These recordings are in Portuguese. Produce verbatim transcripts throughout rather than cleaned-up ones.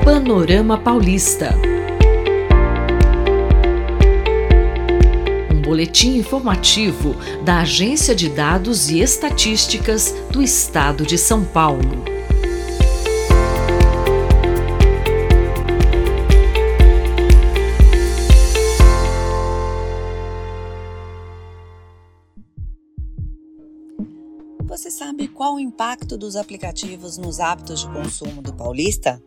Panorama Paulista. Um boletim informativo da Agência de Dados e Estatísticas do Estado de São Paulo. Você sabe qual o impacto dos aplicativos nos hábitos de consumo do paulista?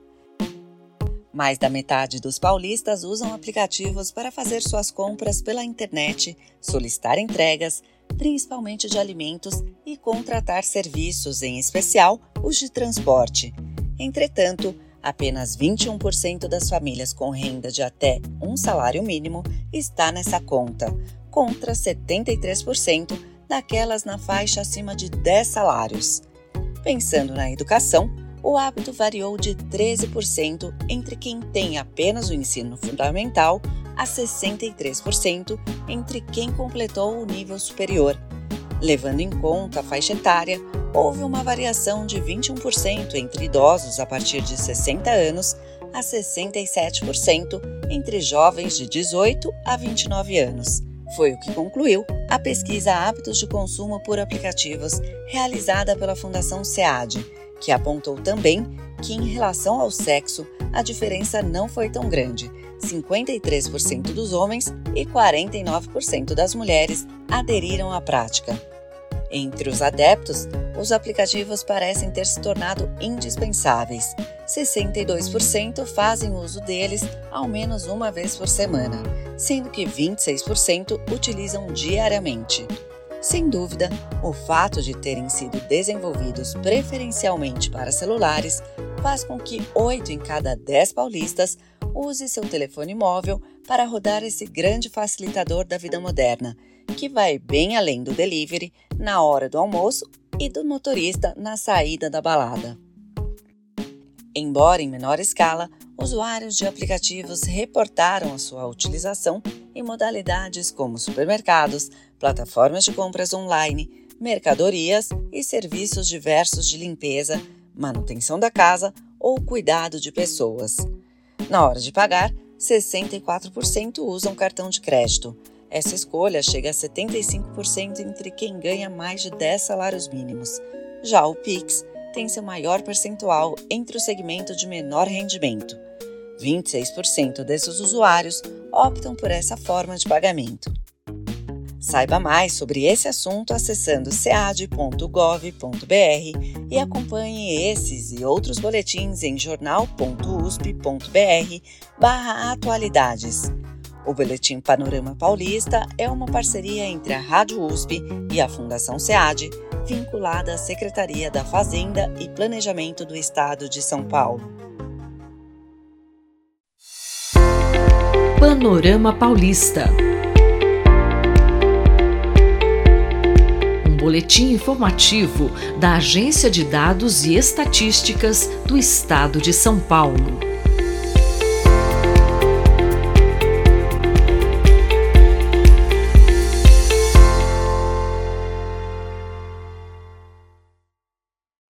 Mais da metade dos paulistas usam aplicativos para fazer suas compras pela internet, solicitar entregas, principalmente de alimentos, e contratar serviços, em especial os de transporte. Entretanto, apenas vinte e um por cento das famílias com renda de até um salário mínimo está nessa conta, contra setenta e três por cento daquelas na faixa acima de dez salários. Pensando na educação, o hábito variou de treze por cento entre quem tem apenas o ensino fundamental a sessenta e três por cento entre quem completou o nível superior. Levando em conta a faixa etária, houve uma variação de vinte e um por cento entre idosos a partir de sessenta anos a sessenta e sete por cento entre jovens de dezoito a vinte e nove anos. Foi o que concluiu a pesquisa Hábitos de Consumo por Aplicativos, realizada pela Fundação SEAD, que apontou também que, em relação ao sexo, a diferença não foi tão grande. cinquenta e três por cento dos homens e quarenta e nove por cento das mulheres aderiram à prática. Entre os adeptos, os aplicativos parecem ter se tornado indispensáveis. sessenta e dois por cento fazem uso deles ao menos uma vez por semana, sendo que vinte e seis por cento utilizam diariamente. Sem dúvida, o fato de terem sido desenvolvidos preferencialmente para celulares faz com que oito em cada dez paulistas use seu telefone móvel para rodar esse grande facilitador da vida moderna, que vai bem além do delivery na hora do almoço e do motorista na saída da balada. Embora em menor escala, usuários de aplicativos reportaram a sua utilização em modalidades como supermercados, plataformas de compras online, mercadorias e serviços diversos de limpeza, manutenção da casa ou cuidado de pessoas. Na hora de pagar, sessenta e quatro por cento usam cartão de crédito. Essa escolha chega a setenta e cinco por cento entre quem ganha mais de dez salários mínimos. Já o Pix tem seu maior percentual entre o segmento de menor rendimento. vinte e seis por cento desses usuários optam por essa forma de pagamento. Saiba mais sobre esse assunto acessando sead ponto gov ponto br e acompanhe esses e outros boletins em jornal ponto usp ponto br barra atualidades. O Boletim Panorama Paulista é uma parceria entre a Rádio U S P e a Fundação SEAD, vinculada à Secretaria da Fazenda e Planejamento do Estado de São Paulo. Panorama Paulista. Um boletim informativo da Agência de Dados e Estatísticas do Estado de São Paulo.